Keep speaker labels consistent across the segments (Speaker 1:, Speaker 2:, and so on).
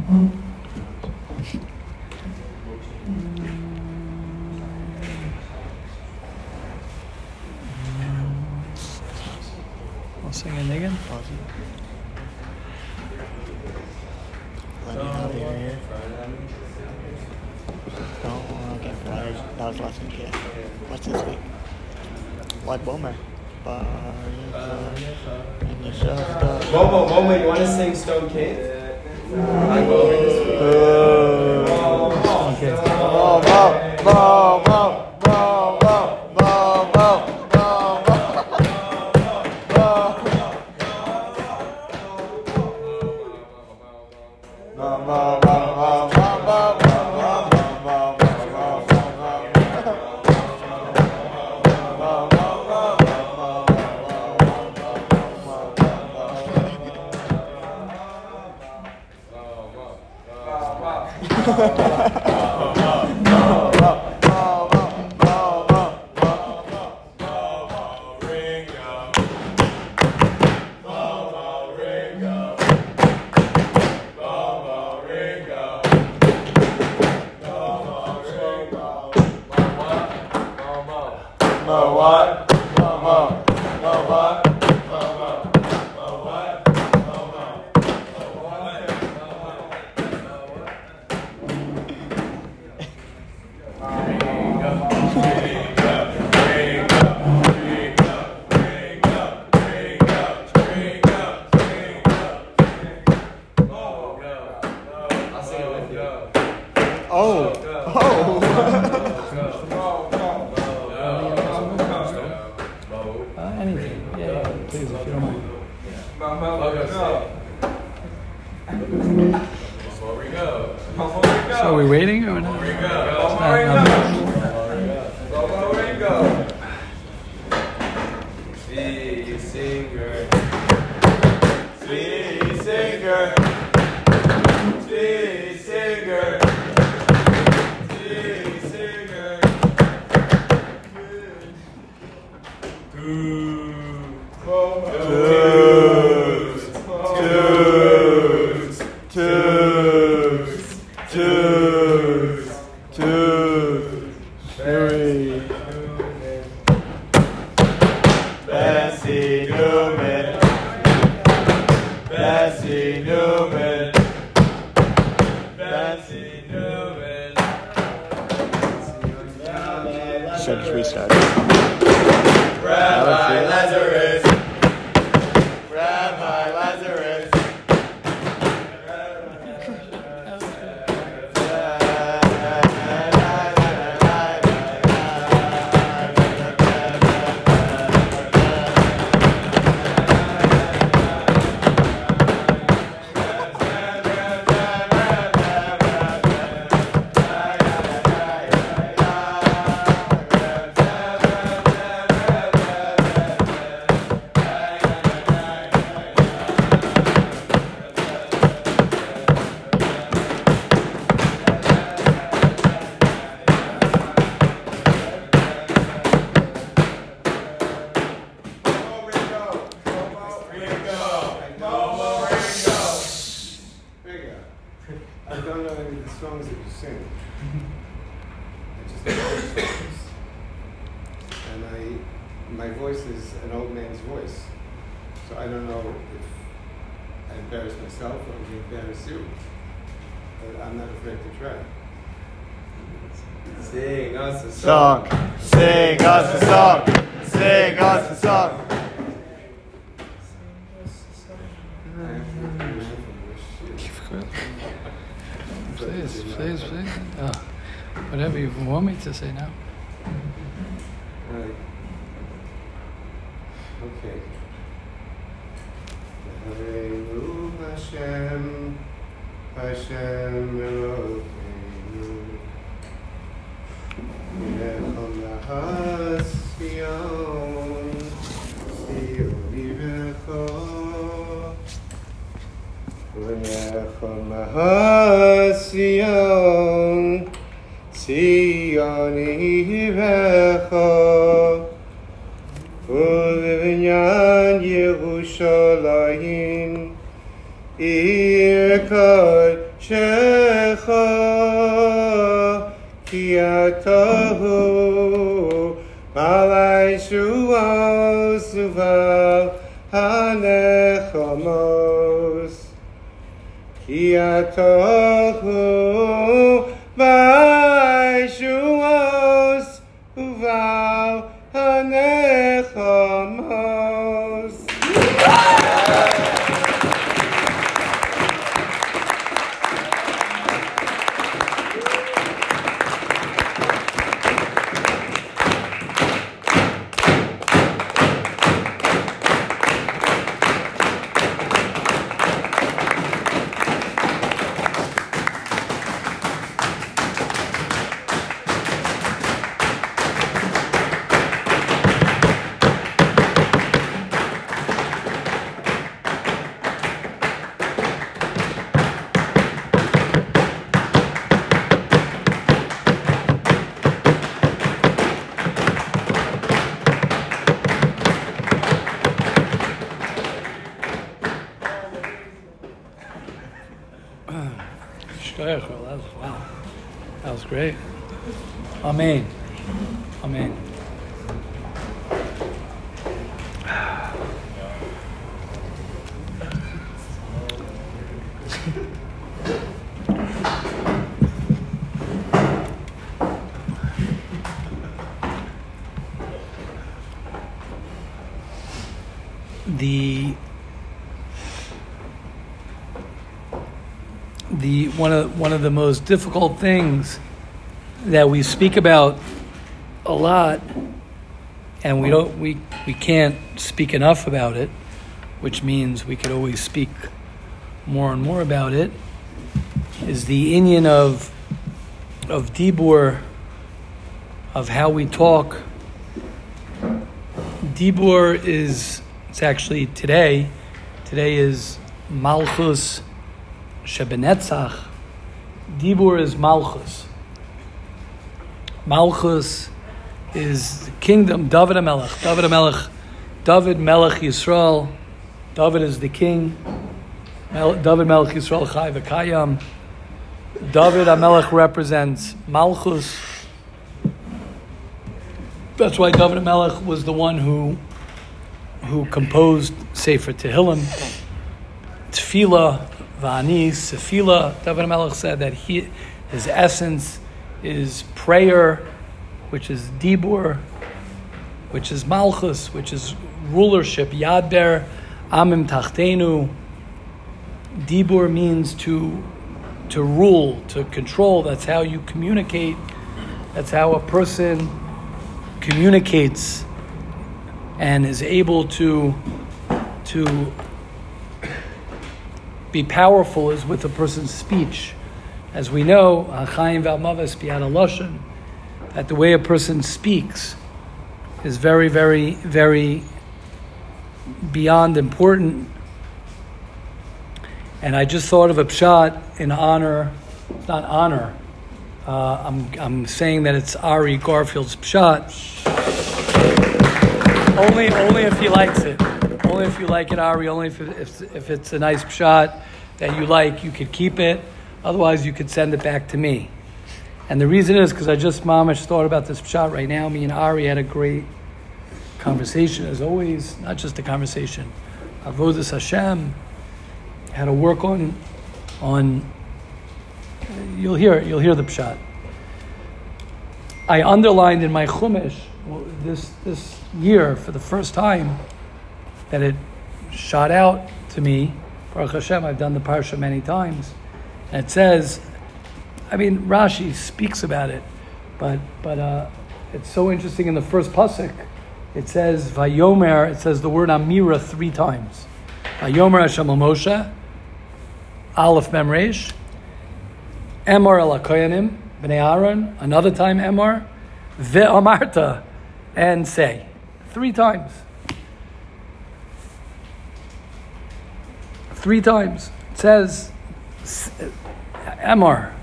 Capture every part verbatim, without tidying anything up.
Speaker 1: We'll sing it again.
Speaker 2: Let me know if you're here. Don't want to get flyers. That was last week, yeah. What's this week? Like Boomer. But, and you show stuff.
Speaker 3: Momo, Momo, you want to sing Stone Cave? I go over this week.
Speaker 2: Oh,
Speaker 1: Stone Cave.
Speaker 2: Mo, mo, mo, mo, mo, mo, mo, mo,
Speaker 1: So are we waiting or not?
Speaker 3: Sweet singer,
Speaker 2: Sweet singer, sweet singer, sweet singer. Bessie Newman, Bessie Newman, Bessie Newman. So just restart. Rabbi Lazarus, Rabbi Lazarus.
Speaker 4: I don't know any of the songs that you sing. I just know the songs. And I, my voice is an old man's voice. So I don't know if I embarrass myself or if I embarrass you. But I'm not afraid to try.
Speaker 3: sing us a
Speaker 2: Song, sing us a song, sing us a song.
Speaker 1: Please, please, please. Oh, whatever you want me to say now.
Speaker 4: Right. Okay. Eloheinu Hashem, Hashem Eloheinu, Yechol Lahas Sion, Sion Yivecho, Yechol Lahas Sion, Sion Yivecho, Yerushalayim Ir Kodesh Shecha ki atahu balai shuos uval hanechamos ki atahu balai shuos uval hanechamos.
Speaker 1: That was, wow, that was great. Amen. Amen. The the one of one of the most difficult things that we speak about a lot, and we don't we we can't speak enough about it, which means we could always speak more and more about it, is the inyan of of dibur, of how we talk. Dibur is it's actually today. Today is Malchus Shebenetzach. Dibur is Malchus. Malchus is the kingdom. David HaMelech. David HaMelech. David Melech Yisrael. David is the king. David Melech Yisrael Chai V'Kayam. David HaMelech represents Malchus. That's why David HaMelech was the one who who composed Sefer Tehillim, Tefillah, Va'anis, Tefillah. David HaMelech said that he, his essence is prayer, which is Dibur, which is Malchus, which is rulership, Yadber, Amim Tachtenu. Dibur means to to rule, to control. That's how you communicate. That's how a person communicates and is able to to be powerful is with a person's speech. As we know, Chaim V'Amavas B'Yad HaLashon, that the way a person speaks is very, very, very beyond important. And I just thought of a pshat in honor, it's not honor, uh, I'm I'm saying that it's Ari Garfield's pshat. Only, only if he likes it. Only if you like it, Ari. Only if, it, if if it's a nice pshat that you like, you could keep it. Otherwise, you could send it back to me. And the reason is because I just mamish thought about this pshat right now. Me and Ari had a great conversation, as always. Not just a conversation. Avodas Hashem. Had to work on on. You'll hear it. You'll hear the pshat. I underlined in my chumash this this year for the first time that it shot out to me. Baruch Hashem, I've done the parsha many times, and it says, I mean, Rashi speaks about it, but but uh, it's so interesting. In the first pasuk, it says Vayomer. It says the word Amira three times. Vayomer Hashem Moshe, Aleph Mem Resh, Emor El HaKoyanim Bnei Aaron. Another time Emor Ve'amarta, and say three times. Three times. It says Emor.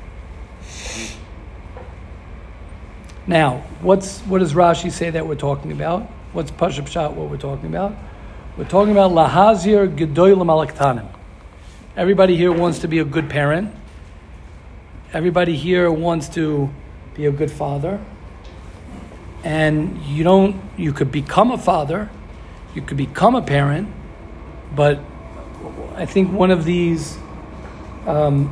Speaker 1: Now, what's what does Rashi say that we're talking about? What's Pashup Pshat what we're talking about? We're talking about Lahazir Gedolim Alaktanim. everybody here wants to be a good parent. Everybody here wants to be a good father. And you don't, you could become a father, you could become a parent, but I think one of these, um,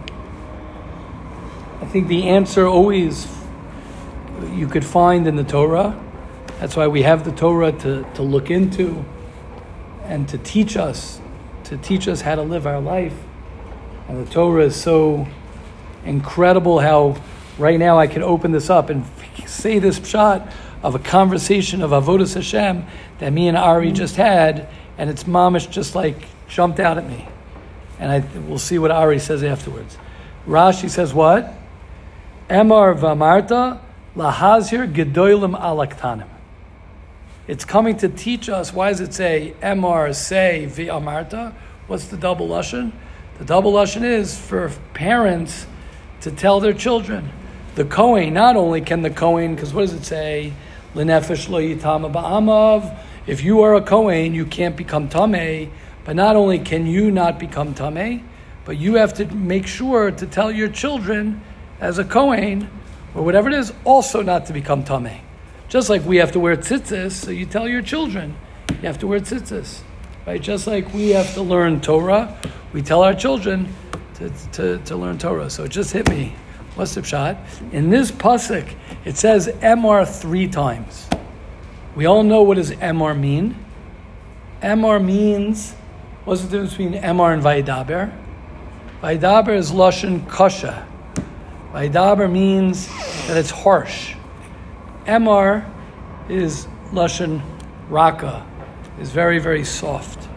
Speaker 1: I think the answer always you could find in the Torah. That's why we have the Torah to, to look into and to teach us, to teach us how to live our life. And the Torah is so incredible how right now I can open this up and say this pshat of a conversation of Avodas Hashem that me and Ari just had, and it's mamish just like jumped out at me. And I we'll see what Ari says afterwards. Rashi says what? Emar v'amarta lahazir gedolim alaktanim. It's coming to teach us. Why does it say Emar, say, v'amarta? What's the double lashon? The double lashon is for parents to tell their children. The Kohen, not only can the Kohen, because what does it say? L'nefesh lo yitama ba'amav. If you are a Kohen, you can't become tameh. But not only can you not become tameh, but you have to make sure to tell your children, as a Kohen, or whatever it is, also not to become tameh. Just like we have to wear tzitzis, so you tell your children, you have to wear tzitzis. Right? Just like we have to learn Torah, we tell our children to, to, to learn Torah. So it just hit me. What's the pshat? In this pasuk, it says Emar three times. We all know what does Emar mean. Emar means, what's the difference between Emar and Vaidaber? Vaidaber is Lashon Kasha. Vaidaber means that it's harsh. Emar is Lashon Raka, is very, very soft.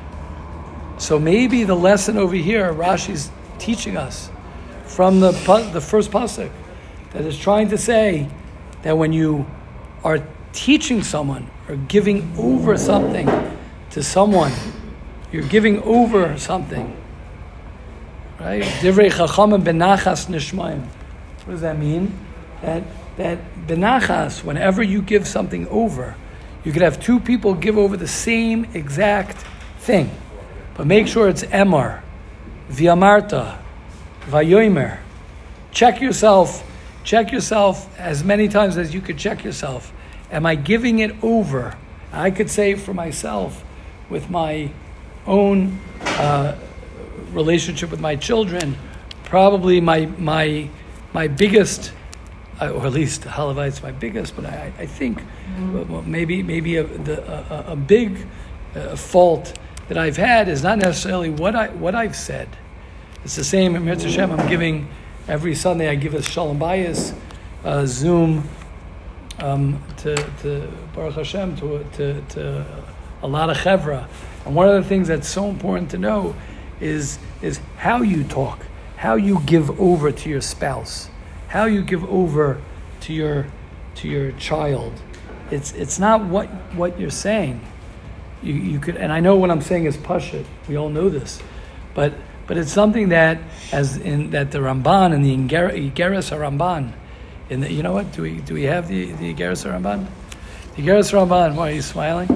Speaker 1: So maybe the lesson over here, Rashi's teaching us from the the first pasuk, that is trying to say that when you are teaching someone or giving over something to someone, you're giving over something. Right? Divrei chachamim benachas nishmaim. What does that mean? That that benachas, whenever you give something over, you could have two people give over the same exact thing, but make sure it's emar, v'amarta, v'yomer. Check yourself. Check yourself as many times as you could check yourself. Am I giving it over? I could say for myself, with my own uh, relationship with my children, probably my my my biggest, uh, or at least Halavite's my biggest, but I, I think well, maybe maybe a, the, a, a big uh, fault that I've had is not necessarily what I what I've said. It's the same in Mitzvah Hashem. I'm giving every Sunday. I give a Shalom Bayis uh, Zoom um, to to Baruch Hashem to to to a lot of chevra. And one of the things that's so important to know is is how you talk, how you give over to your spouse, how you give over to your to your child. It's it's not what what you're saying. You you could, and I know what I'm saying is pashut. We all know this, but but it's something that as in that the Ramban and the Igeres HaRamban, in the, you know what? Do we do we have the the Igeres HaRamban? The Igeres HaRamban. Why are you smiling?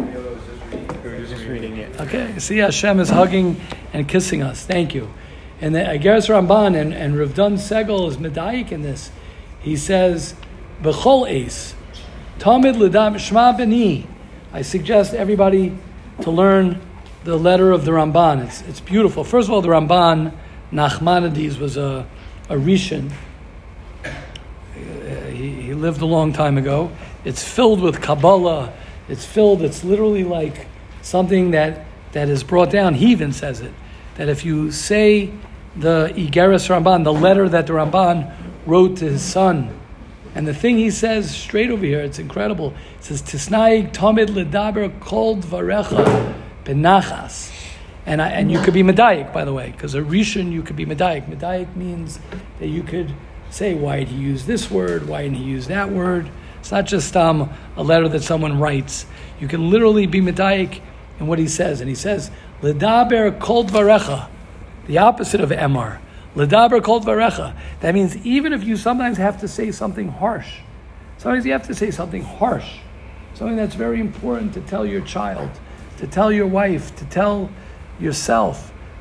Speaker 2: We were just reading it.
Speaker 1: Okay, see, Hashem is hugging and kissing us. Thank you. And the Igeres Ramban and, and Rav Dun Segel is medayik in this. He says, B'chol eis, Tamid l'dam shma b'ni. I suggest everybody to learn the letter of the Ramban. It's it's beautiful. First of all, the Ramban, Nachmanides, was a, a Rishon. Uh, he, he lived a long time ago. It's filled with Kabbalah. It's filled, it's literally like something that, that is brought down. He even says it, that if you say the Igeres Ramban, the letter that the Ramban wrote to his son, and the thing he says straight over here, it's incredible. It says, Tisnaig tamid ledaber kol dvarecha benachas. And I, and you could be medayik, by the way, because a Rishon, you could be medayik. Medayik means that you could say, why did he use this word? Why didn't he use that word? It's not just um, a letter that someone writes. You can literally be medayik in what he says. And he says, Ledaber kol dvarecha, the opposite of Emar. Ledaber kol dvarecha. That means even if you sometimes have to say something harsh, sometimes you have to say something harsh, something that's very important to tell your child, to tell your wife, to tell yourself.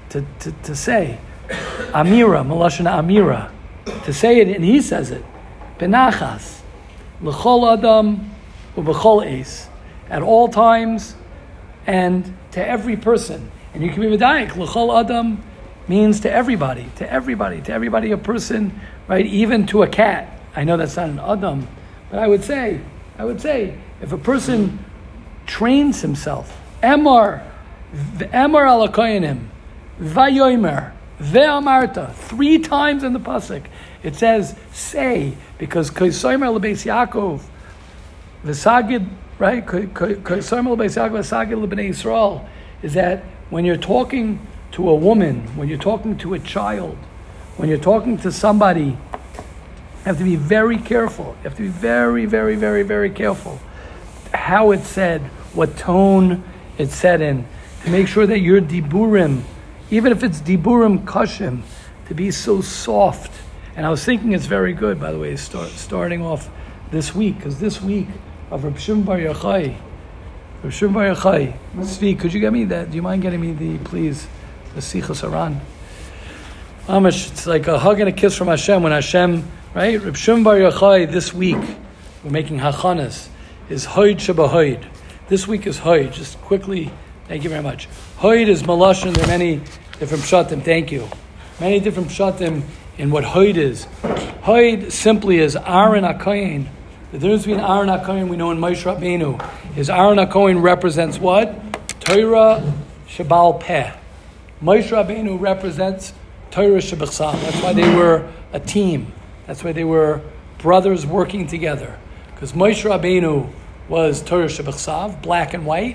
Speaker 1: to, to, to say, Amira, Malashana Amira, to say it, and he says it, Benachas, L'chol Adam, U'b'chol Eis, at all times, and to every person. And you can be medayik. L'chol Adam means to everybody, to everybody, to everybody, a person, right? Even to a cat. I know that's not an Adam, but I would say, I would say, if a person trains himself, Emar, Emar ala koyanim, Vayomer, Ve'amarta, three times in the pasuk, it says say, because Kosomer lebeis Yaakov, V'sagid, right? Kosomer lebeis Yaakov, V'sagid lebnei Yisrael, is that when you're talking to a woman, when you're talking to a child, when you're talking to somebody, you have to be very careful. You have to be very, very, very, very careful how it's said, what tone it's said in, to make sure that your diburim, even if it's diburim kashim, to be so soft. And I was thinking it's very good, by the way, start, starting off this week, because this week of Reb Shimon Bar Yochai, Reb Shimon Bar Yochai, Zvi, could you get me that? Do you mind getting me the, please, the Sichos Aran? Amish, it's like a hug and a kiss from Hashem when Hashem, right? Reb Shimon Bar Yochai this week, we're making hachanas, is Hoid Shabahoid. This week is Hoid. Just quickly, thank you very much. Hoid is Malashon. There are many different pshatim. Thank you. Many different pshatim in what Hoid is. Hoid simply is Aaron HaKohen. The difference between Aaron HaKohen we know in Moshe Rabbeinu is Aaron HaKohen represents what? Torah Shabal Peh. Moshe Rabbeinu represents Torah Shabachsav. That's why they were a team. That's why they were brothers working together. Because Moshe Rabbeinu was Torah Shabachsav, black and white,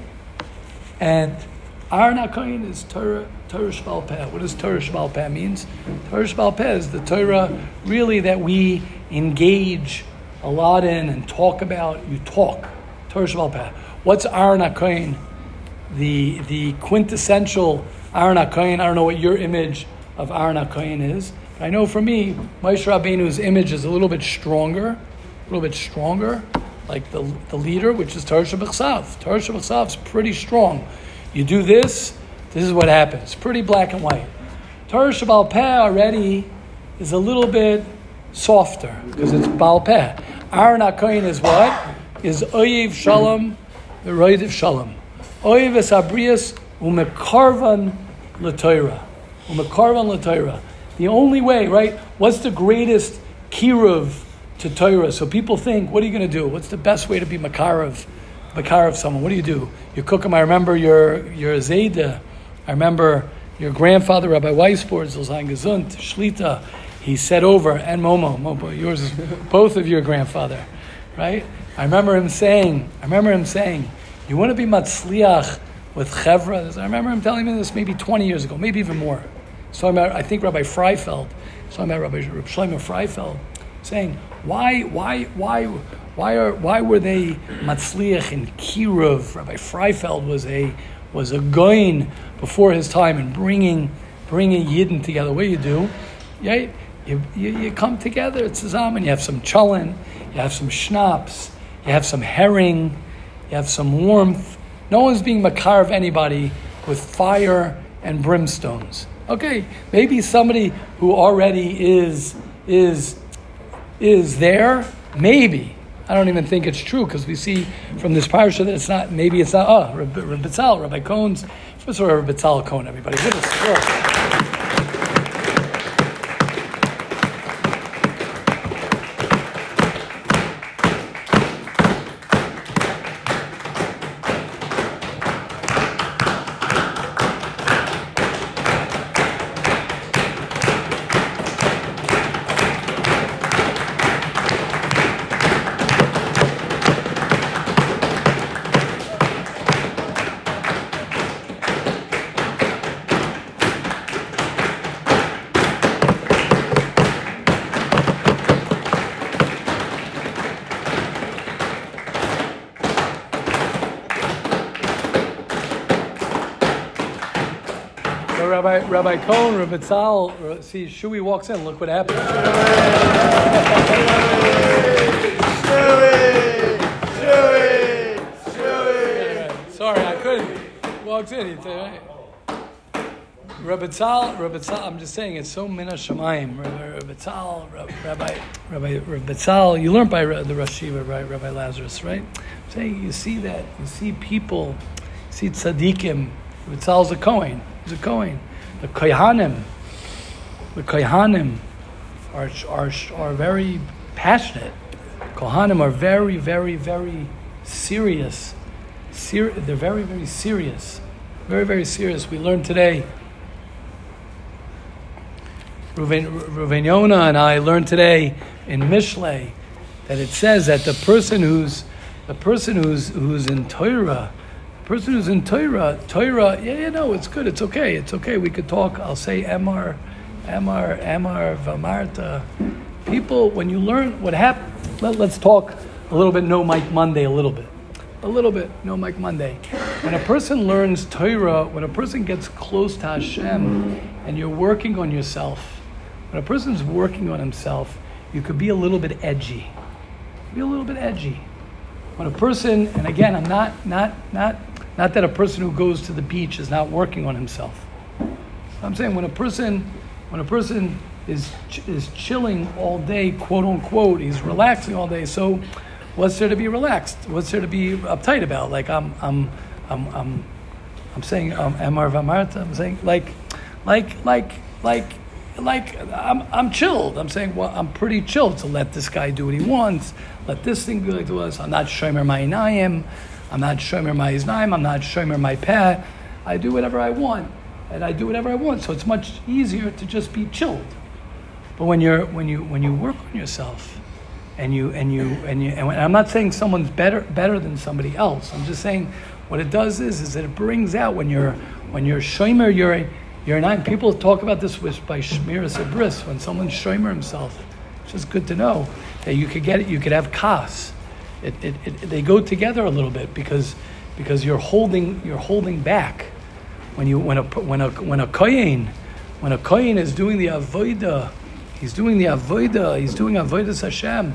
Speaker 1: and Aaron HaKohen is Torah Torah Sheba'al Peh. What does Torah Sheba'al Peh means? Torah Sheba'al Peh is the Torah really that we engage a lot in and talk about. You talk. Torah Sheba'al Peh. What's Aaron HaKohen? The the quintessential Aaron HaKohen. I don't know what your image of Aaron HaKohen is. But I know for me, Moshe Rabbeinu's image is a little bit stronger, a little bit stronger, like the the leader, which is Torah Shabachsav. Torah Shabachsav is pretty strong. You do this, this is what happens. Pretty black and white. Torah Shabal Peh already is a little bit softer because it's Baal Peh. Aaron HaKohen is what? Is Oyev Shalom, the Roidev Shalom. Oyev es Abrias umekarvan l'Torah. Umekarvan l'Torah. The only way, right? What's the greatest kiruv to Torah? So people think, what are you going to do? What's the best way to be makarav? Makarav someone. What do you do? You cook them. I remember your your Zayda. I remember your grandfather, Rabbi Weisbord, Zilzayin Gesund, Shlita. He said over, and Momo, Momo, yours is both of your grandfather, right? I remember him saying, I remember him saying, you want to be matzliach with chevra? I remember him telling me this maybe twenty years ago, maybe even more. So I'm I think Rabbi Freifeld, so I'm at Rabbi Shlomo Freifeld, saying, why, why, why, why are, why were they matzliach in Kiruv? Rabbi Freifeld was a was a goyin before his time in bringing bringing Yidden together. What do you do? Yeah, you, you, you come together. It's a zaman. You have some cholent, you have some schnapps, you have some herring, you have some warmth. No one's being makarv anybody with fire and brimstones. Okay, maybe somebody who already is is is there. Maybe. I don't even think it's true because we see from this parasha that it's not, maybe it's not, oh, Rabbi Betzal, Rabbi Cohn's, what's Rabbi Betzal Cohn, everybody? Give us a word. Rabbi, Rabbi Cohn, Rabbi Tzal, see, Shui walks in, look what happens. Shui! Shui! Shui! Sorry, I couldn't. He walks in, he'd say, hey. Rabbi Tzal, Rabbi Tzal, I'm just saying, it's so min hashamayim. Rabbi Tzal, Rabbi, Rabbi, Rabbi Tzal, you learned by the Rosh Yeshiva, right? Rabbi Lazarus, right? I'm saying, you see that, you see people, you see tzaddikim. Rabbi Tzal's a Kohen, he's a Kohen. The Kohanim, the Kohanim are, are, are very passionate. Kohanim are very, very, very serious. Ser- they're very, very serious. Very, very serious. We learned today, Ruven, Ruven Yona and I learned today in Mishlei that it says that the person who's the person who's who's in Torah, the person who's in Torah, Torah, yeah, yeah, no, it's good, it's okay, it's okay. We could talk. I'll say Emar, Emar, Emar, Vamarta. People, when you learn what happened, let, let's talk a little bit. No Mike Monday, a little bit, a little bit. No Mike Monday. When a person learns Torah, when a person gets close to Hashem, and you're working on yourself. When a person's working on himself, you could be a little bit edgy. Be a little bit edgy. When a person, and again, I'm not, not, not, not that a person who goes to the beach is not working on himself. I'm saying when a person, when a person is is chilling all day, quote unquote, he's relaxing all day. So, what's there to be relaxed? What's there to be uptight about? Like I'm, I'm, I'm, I'm, I'm saying, um, Emar Vamarta. I'm saying like, like, like, like. Like I'm, I'm chilled. I'm saying, well, I'm pretty chilled to let this guy do what he wants. Let this thing be like to us. I'm not shomer my inayim. I'm not shomer my iznaim. I'm not shomer my peh. I do whatever I want, and I do whatever I want. So it's much easier to just be chilled. But when you're when you when you work on yourself, and you and you and you, and I'm not saying someone's better better than somebody else. I'm just saying what it does is is that it brings out when you're when you're shomer you're. You're not, people talk about this with, by Shmiras Abris. When someone's shomer himself, it's just good to know that you could get it. You could have kas. It, it, it, they go together a little bit because because you're holding you're holding back when you when a when a when a kohen when a kohen is doing the avodah, he's doing the avodah. He's doing avodas Hashem.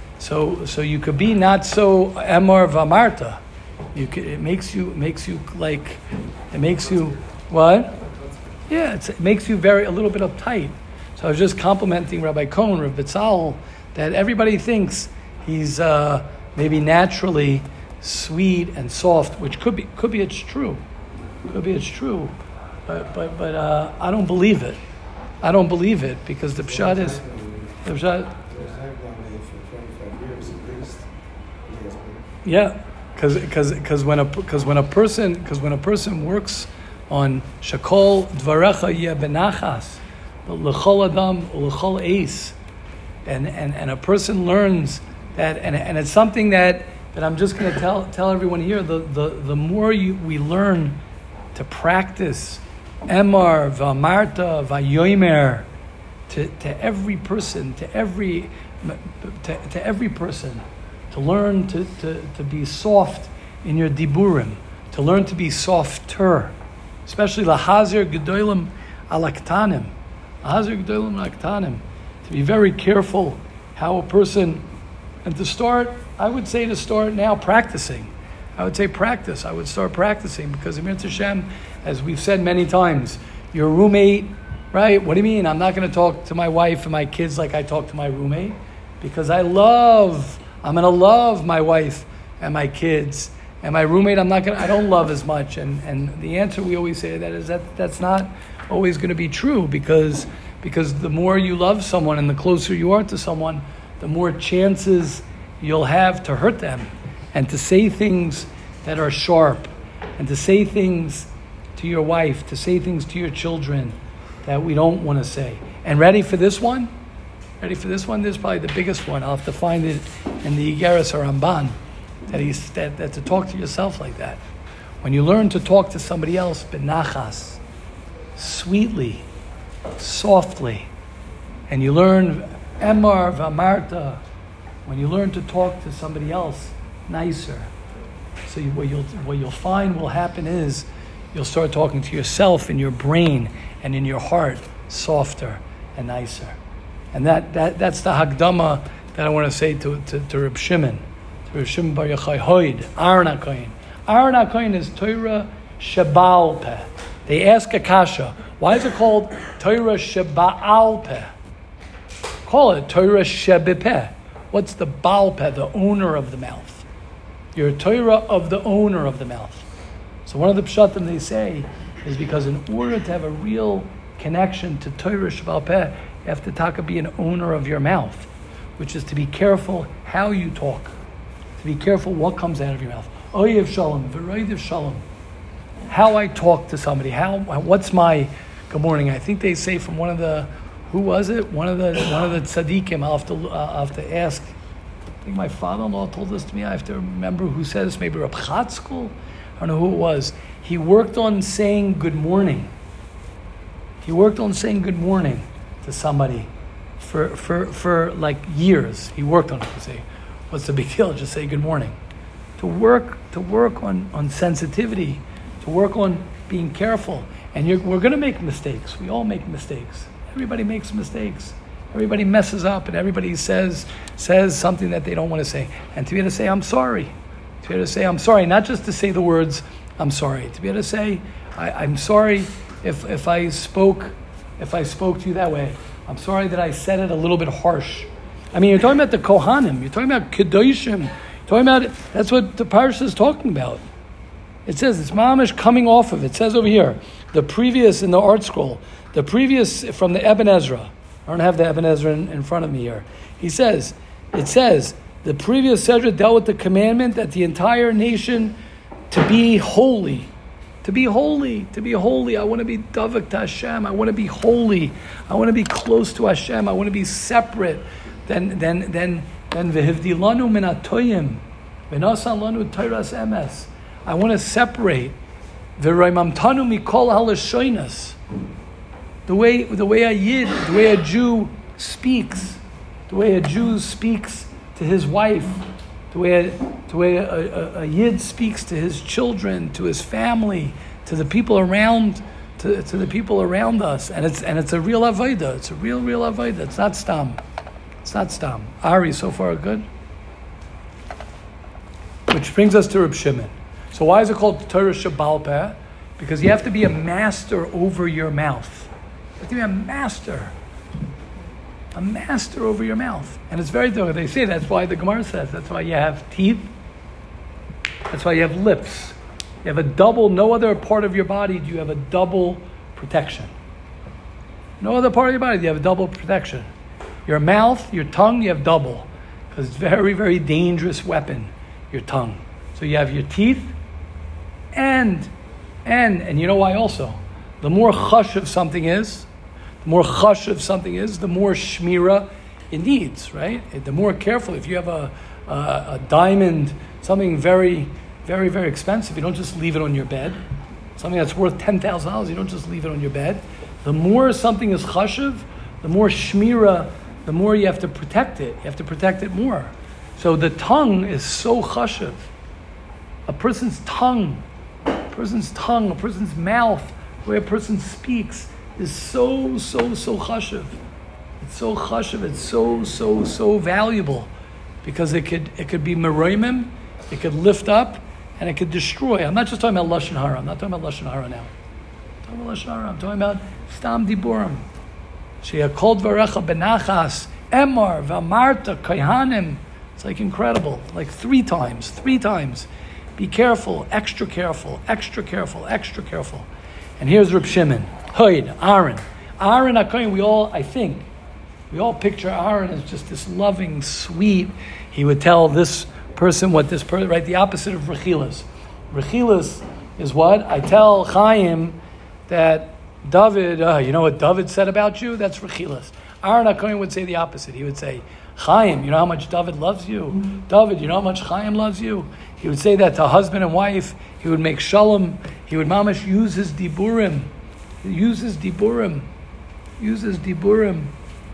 Speaker 1: So so you could be not so emor vamarta. You could, it makes you it makes you like it makes you what. Yeah, it's, it makes you very a little bit uptight. So I was just complimenting Rabbi Cohen, Rabbi Tzal, that everybody thinks he's uh, maybe naturally sweet and soft, which could be could be it's true, could be it's true, but but but uh, I don't believe it. I don't believe it because the pshat is the pshat. Yeah, because because because when a because when a person because when a person works on Shakol Dvarecha Yeh Benachas, L'chol Adam L'chol Eis, and and and a person learns that, and and it's something that, that I'm just going to tell tell everyone here. The the the more you we learn to practice Emar V'Amarta V'Yomer to to every person, to every to, to every person, to learn to, to to be soft in your diburim, to learn to be softer. Especially lahazir gedolim alaktanim, lahazir gedolim alaktanim. To be very careful how a person, and to start, I would say to start now practicing. I would say practice. I would start practicing because Amir Hashem, as we've said many times, your roommate, right? What do you mean? I'm not going to talk to my wife and my kids like I talk to my roommate because I love. I'm going to love my wife and my kids. And my roommate, I'm not gonna. I don't love as much, and, and the answer we always say to that is that that's not always going to be true because because the more you love someone and the closer you are to someone, the more chances you'll have to hurt them, and to say things that are sharp, and to say things to your wife, to say things to your children that we don't want to say. And ready for this one? Ready for this one? This is probably the biggest one. I'll have to find it in the Igeres Ramban. That he's that, that to talk to yourself like that. When you learn to talk to somebody else, benachas, sweetly, softly, and you learn emar v'amarta, when you learn to talk to somebody else nicer. So you, what you'll what you'll find will happen is you'll start talking to yourself in your brain and in your heart softer and nicer. And that, that that's the Hagdama that I want to say to to, to Reb Shimon. Reb Shimon Bar Yochai Hoid, Aaron HaKohen. Aaron HaKohen is Torah Shabal Peh. They ask a kasha. Why is it called Torah Sheba'al Peh? Call it Torah Shebepeh. What's the Baal Peh, the owner of the mouth? You're a Torah of the owner of the mouth. So one of the pshatim they say is because in order to have a real connection to Torah Sheba'al Peh, you have to taka be an owner of your mouth, which is to be careful how you talk, to be careful what comes out of your mouth. Oyev shalom, v'roidev shalom. How I talk to somebody, how what's my good morning? I think they say from one of the, who was it? One of the one of the tzaddikim. I'll have to uh, I'll have to ask. I think my father-in-law told this to me. I have to remember who said this. Maybe Reb Chatzkel. I don't know who it was. He worked on saying good morning. He worked on saying good morning to somebody for for for like years. He worked on it. To say, what's the big deal? Just say good morning. To work to work on on sensitivity. To work on being careful. And you're, we're going to make mistakes. We all make mistakes. Everybody makes mistakes. Everybody messes up, and everybody says says something that they don't want to say. And to be able to say, I'm sorry. To be able to say, I'm sorry. Not just to say the words, I'm sorry. To be able to say, I, I'm sorry if if I spoke if I spoke to you that way. I'm sorry that I said it a little bit harsh. I mean, you're talking about the Kohanim. You're talking about Kedoshim. You're talking about it. That's what the parsha is talking about. It says, it's mamish coming off of it. It says over here, the previous in the art scroll, the previous from the Eben Ezra. I don't have the Eben Ezra in, in front of me here. He says, it says, the previous Sedra dealt with the commandment that the entire nation to be holy. To be holy, to be holy. I want to be davak to Hashem. I want to be holy. I want to be close to Hashem. I want to be separate. Then, then, then, then v'hivdilanu min atoyim, v'nasan lanu teiras emes. I want to separate v'raimamtanu mikol halashoinas. The way, the way a yid, the way a Jew speaks, the way a Jew speaks to his wife, the way a, the way a, a, a yid speaks to his children, to his family, to the people around, to, to the people around us, and it's and it's a real avodah. It's a real, real avodah. It's not stam. It's not stam. Ari, so far good. Which brings us to Reb Shimon. So why is it called Torah Sheba'al Peh? Because you have to be a master over your mouth. You have to be a master. A master over your mouth. And it's very difficult. They say that's why the Gemara says, that's why you have teeth. That's why you have lips. You have a double, no other part of your body do you have a double protection. No other part of your body do you have a double protection. Your mouth, your tongue, you have double. Because it's a very, very dangerous weapon, your tongue. So you have your teeth, and, and, and you know why also? The more chashuv something is, the more chashuv something is, the more shmira it needs, right? The more careful. If you have a, a, a diamond, something very, very, very expensive, you don't just leave it on your bed. Something that's worth ten thousand dollars, you don't just leave it on your bed. The more something is chashuv, the more shmira, the more you have to protect it. You have to protect it more. So the tongue is so chashuv. A person's tongue, a person's tongue, a person's mouth, the way a person speaks is so, so, so chashuv. It's so chashuv, it's so, so, so valuable because it could it could be meroimim, it could lift up, and it could destroy. I'm not just talking about lashon hara. I'm not talking about lashon hara now. I'm talking about lashon hara. I'm talking about stam diburim. Sheyakol dvarecha benachas emar v'amarta kayhanim. It's like incredible, like three times, three times. Be careful, extra careful, extra careful, extra careful. And here's Reb Shimon, Hoid, Aaron. Aaron HaKohen, we all, I think, we all picture Aaron as just this loving, sweet. He would tell this person what this person, right? The opposite of Rechilas. Rechilas is what? I tell Chaim that David, uh, you know what David said about you? That's Rechilas. Aaron HaKohen would say the opposite. He would say, Chaim, you know how much David loves you? Mm-hmm. David, you know how much Chaim loves you? He would say that to husband and wife. He would make shalom. He would mamash use his diburim. Use his diburim. Use his diburim.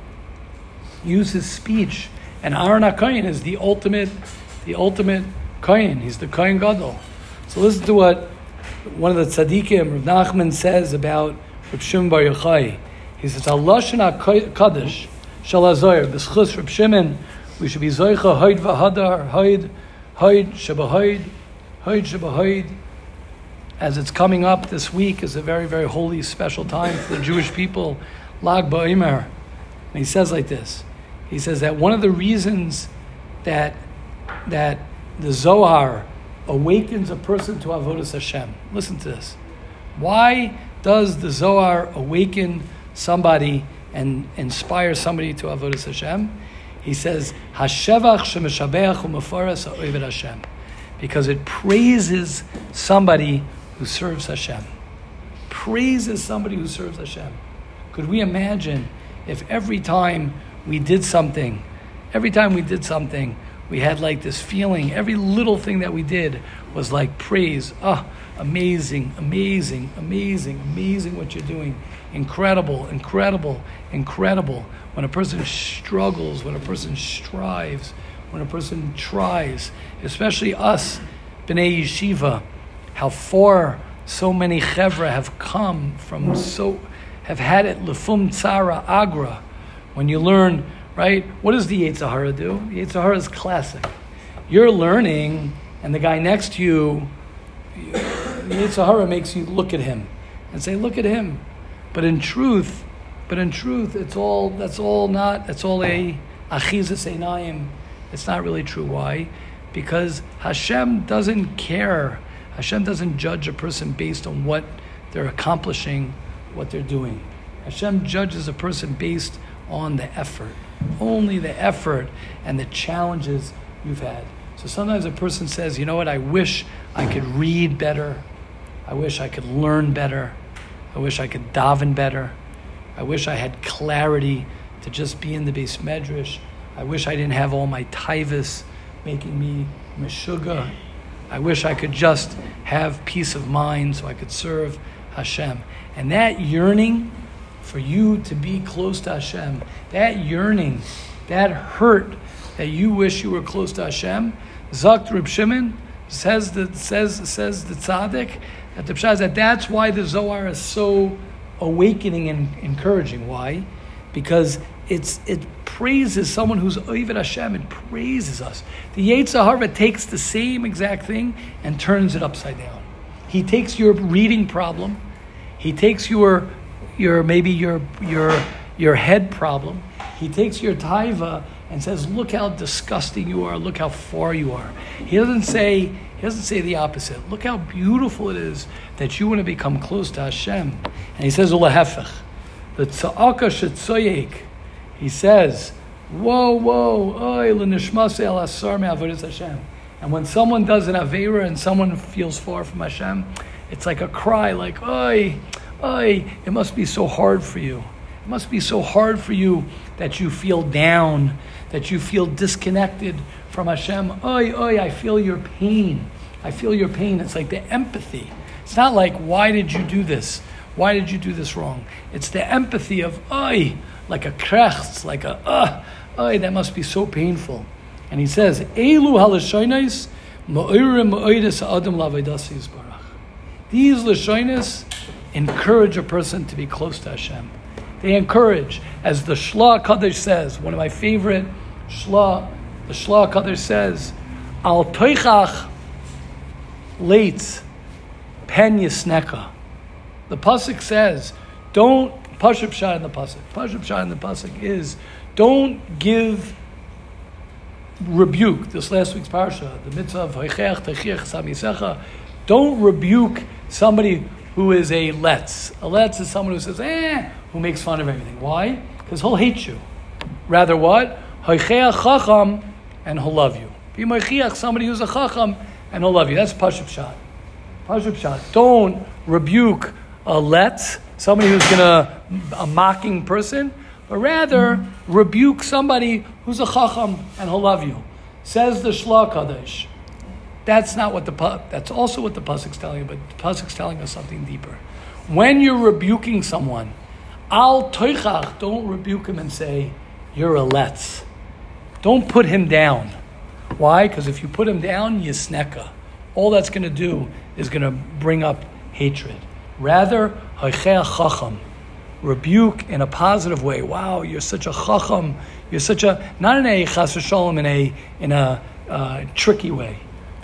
Speaker 1: Use his speech. And Aaron HaKohen is the ultimate, the ultimate Kohen. He's the Kohen Gadol. So listen to what one of the tzaddikim, Rav Nachman, says about Reb Shimon Bar Yochai. He says, Lashon HaKadosh Shal HaZohar, b'schus Reb Shimon, we should be Zoicha Hoid V'Hadar, Hoid, Hoid Shebahoid, Hoid Shebahoid, as it's coming up this week, is a very, very holy, special time for the Jewish people, Lag BaOmer. And he says like this. He says that one of the reasons that that the Zohar awakens a person to Avodas Hashem. Listen to this. Why does the Zohar awaken somebody and inspire somebody to Avodas Hashem? He says, Hashevach shemeshabeach u'mefaras ha'oved Hashem. Because it praises somebody who serves Hashem. Praises somebody who serves Hashem. Could we imagine if every time we did something, every time we did something, we had like this feeling, every little thing that we did was like praise. Ah, oh, amazing, amazing, amazing, amazing what you're doing. Incredible, incredible, incredible. When a person struggles, when a person strives, when a person tries, especially us, B'nai Yeshiva, how far so many chevra have come from, so have had it lefum tzara agra. When you learn, right? What does the Yetzer Hara do? The Yetzer Hara is classic. You're learning, and the guy next to you, the Yetzer Hara makes you look at him and say, "Look at him." But in truth, but in truth, it's all. That's all not. It's all a achizas einayim. It's not really true. Why? Because Hashem doesn't care. Hashem doesn't judge a person based on what they're accomplishing, what they're doing. Hashem judges a person based on the effort. Only the effort and the challenges you've had. So sometimes a person says, you know what, I wish I could read better. I wish I could learn better. I wish I could daven better. I wish I had clarity to just be in the Beis Medrash. I wish I didn't have all my taivas making me meshuga. I wish I could just have peace of mind so I could serve Hashem. And that yearning for you to be close to Hashem, that yearning, that hurt that you wish you were close to Hashem, Zakt Reb Shimon says that says says the tzaddik that the pshat is that that's why the Zohar is so awakening and encouraging. Why? Because it's it praises someone who's Oved Hashem. It praises us. The Yetzer Hara takes the same exact thing and turns it upside down. He takes your reading problem. He takes your your maybe your your your head problem. He takes your taiva and says, "Look how disgusting you are. Look how far you are." He doesn't say he doesn't say the opposite. Look how beautiful it is that you want to become close to Hashem. And he says, "Ulahefech, the tza'aka shetzoyek." He says, "Whoa, whoa, oy l'nishmase al asar me'avodas Hashem." And when someone does an aveira and someone feels far from Hashem, it's like a cry, like, "Oy, oy, it must be so hard for you. It must be so hard for you that you feel down, that you feel disconnected from Hashem. Oy, oy, I feel your pain. I feel your pain." It's like the empathy. It's not like, why did you do this? Why did you do this wrong? It's the empathy of, oy, like a krechts, like a, uh, oy, that must be so painful. And he says, Elu halashonos ma'orim ma'oides adam la'avodas yisbarach. These lashonos encourage a person to be close to Hashem. They encourage, as the Shla Kadosh says, one of my favorite Shla, the Shla Kadosh says, Al toichach leitz pen yisneka. The pasuk says, don't, pashup shot in the pasuk. Pashup shot in the pasuk is, don't give rebuke. This last week's parsha, the mitzvah of hoicheach techiach samisecha. Don't rebuke somebody who is a letz. A letz is someone who says, eh, who makes fun of everything. Why? Because he'll hate you. Rather what? Hoicheach chacham, and he'll love you. Be moichiach, somebody who's a chacham, and he'll love you. That's pashup shot. Pashup shot. Don't rebuke a letz, somebody who's gonna, a mocking person, but rather rebuke somebody who's a chacham, and he'll love you. Says the Shla Kadosh. That's not what the, that's also what the pasuk's telling you, but the pasuk's telling us something deeper. When you're rebuking someone, al toichach, don't rebuke him and say, you're a letz. Don't put him down. Why? Because if you put him down, yisneka. All that's going to do is going to bring up hatred. Rather, hoicheach chacham. Rebuke in a positive way. Wow, you're such a chacham. You're such a, not in a chas v'shalom, in a, in a uh, tricky way.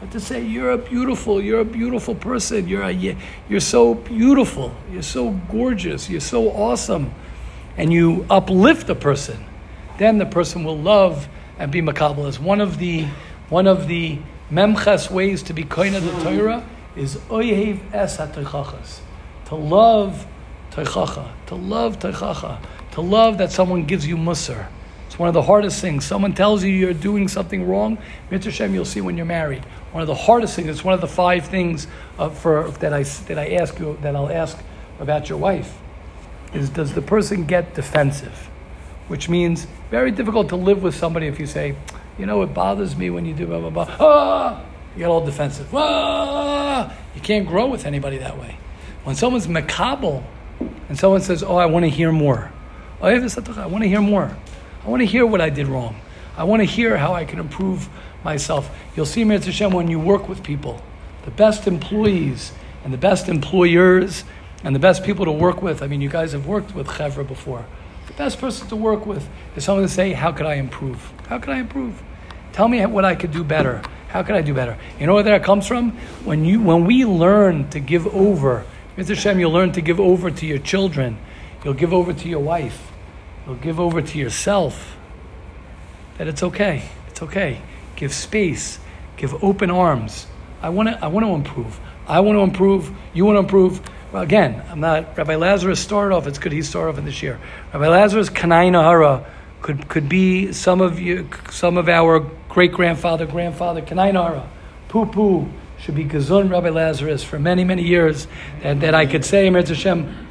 Speaker 1: but to say you're a beautiful, you're a beautiful person. You're a, you're so beautiful. You're so gorgeous. You're so awesome, and you uplift the person. Then the person will love and be makabel. As one of the one of the memches ways to be koina the Torah is oyev es hatoichachas, to love toichacha, to love toichacha, to love that someone gives you musar. It's one of the hardest things. Someone tells you you're doing something wrong. Mitzvah Shem, you'll see when you're married. One of the hardest things. It's one of the five things uh, for that I that I ask you that I'll ask about your wife. Is does the person get defensive? Which means very difficult to live with somebody if you say, you know, it bothers me when you do blah blah blah. Ah, you get all defensive. Ah, you can't grow with anybody that way. When someone's makabel and someone says, oh, I want to hear more. I want to hear more. I want to hear what I did wrong. I want to hear how I can improve myself. You'll see, Mitzvah Hashem, when you work with people, the best employees and the best employers and the best people to work with. I mean, you guys have worked with Chevra before. The best person to work with is someone to say, how could I improve? How could I improve? Tell me what I could do better. How could I do better? You know where that comes from? When you, when we learn to give over, Mitzvah Hashem, you'll learn to give over to your children. You'll give over to your wife. You'll give over to yourself. That it's okay. It's okay. Give space. Give open arms. I want to. I want to improve. I want to improve. You want to improve. Well, again, I'm not. Rabbi Lazarus started off. It's good he started off in this year. Rabbi Lazarus Kanai Nahara could could be some of you, some of our great grandfather, grandfather Kanai Nahara. Poo poo should be Gazun Rabbi Lazarus for many many years. And that I could say, Mitzvah Hashem.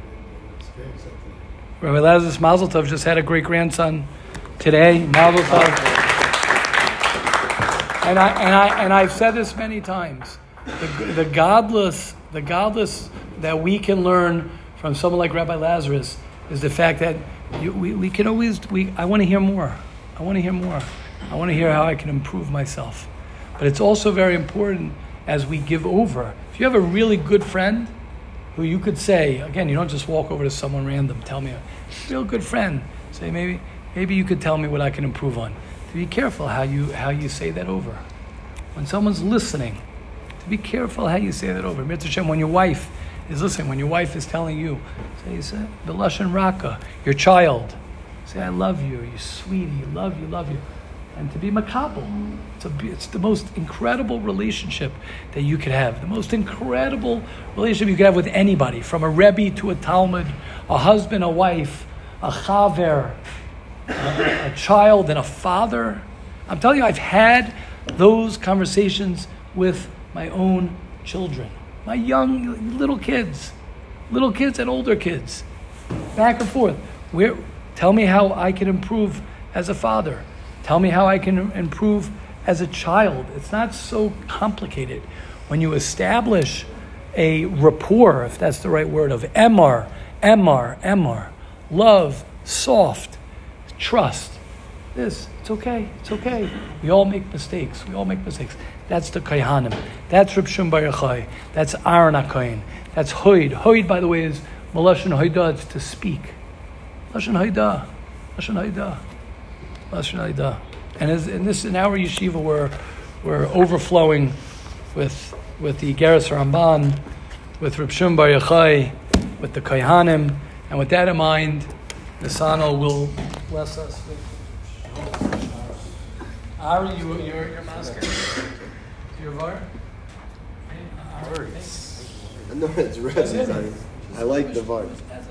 Speaker 1: Rabbi Lazarus Mazel Tov just had a great grandson today. Mazel Tov. And I and I and I've said this many times. The, the godless, the godless that we can learn from someone like Rabbi Lazarus is the fact that you, we we can always we. I want to hear more. I want to hear more. I want to hear how I can improve myself. But it's also very important as we give over. If you have a really good friend who you could say, again, you don't just walk over to someone random, tell me, a real good friend, say maybe maybe you could tell me what I can improve on. To be careful how you how you say that over. When someone's listening, to be careful how you say that over. Mitzvah Hashem, when your wife is listening, when your wife is telling you, say, say the Lashon Raka, your child, say, I love you, you sweetie, love you, love you. And to be makabel, it's, a, it's the most incredible relationship that you could have. The most incredible relationship you could have with anybody, from a Rebbe to a Talmud, a husband, a wife, a chaver, a, a child, and a father. I'm telling you, I've had those conversations with my own children, my young little kids, little kids and older kids, back and forth. Where, tell me how I can improve as a father. Tell me how I can improve as a child. It's not so complicated. When you establish a rapport, if that's the right word, of emar, emar, emar, love, soft, trust. This, it's okay, it's okay. We all make mistakes. We all make mistakes. That's the Kaihanim. That's Reb Shimon Bar Yochai. That's Aaron HaKohen. That's Hoid. Hoid, by the way, is Malashon Hoida. It's to speak. Lashon Hoida. Lashon Hoida. Lashon Hoida. And as, in this, in our yeshiva, we're we're overflowing with with the Igeres Ramban, with Reb Shimon Bar Yochai, with the Kaihanim, and with that in mind, Nisano will bless us with. Ari, you, you're your masker? Your var?
Speaker 3: Words. No, it's red. I like the var.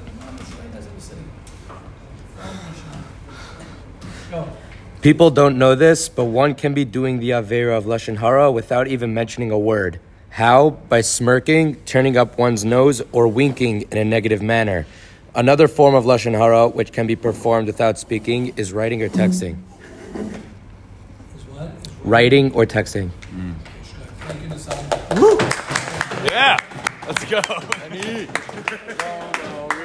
Speaker 1: Go.
Speaker 5: People don't know this, but one can be doing the Avera of Lashon Hara without even mentioning a word. How? By smirking, turning up one's nose, or winking in a negative manner. Another form of Lashon Hara, which can be performed without speaking, is writing or texting.
Speaker 1: Is what?
Speaker 5: Writing or texting.
Speaker 1: Mm. Thank you, Nissan.
Speaker 3: Yeah, let's go.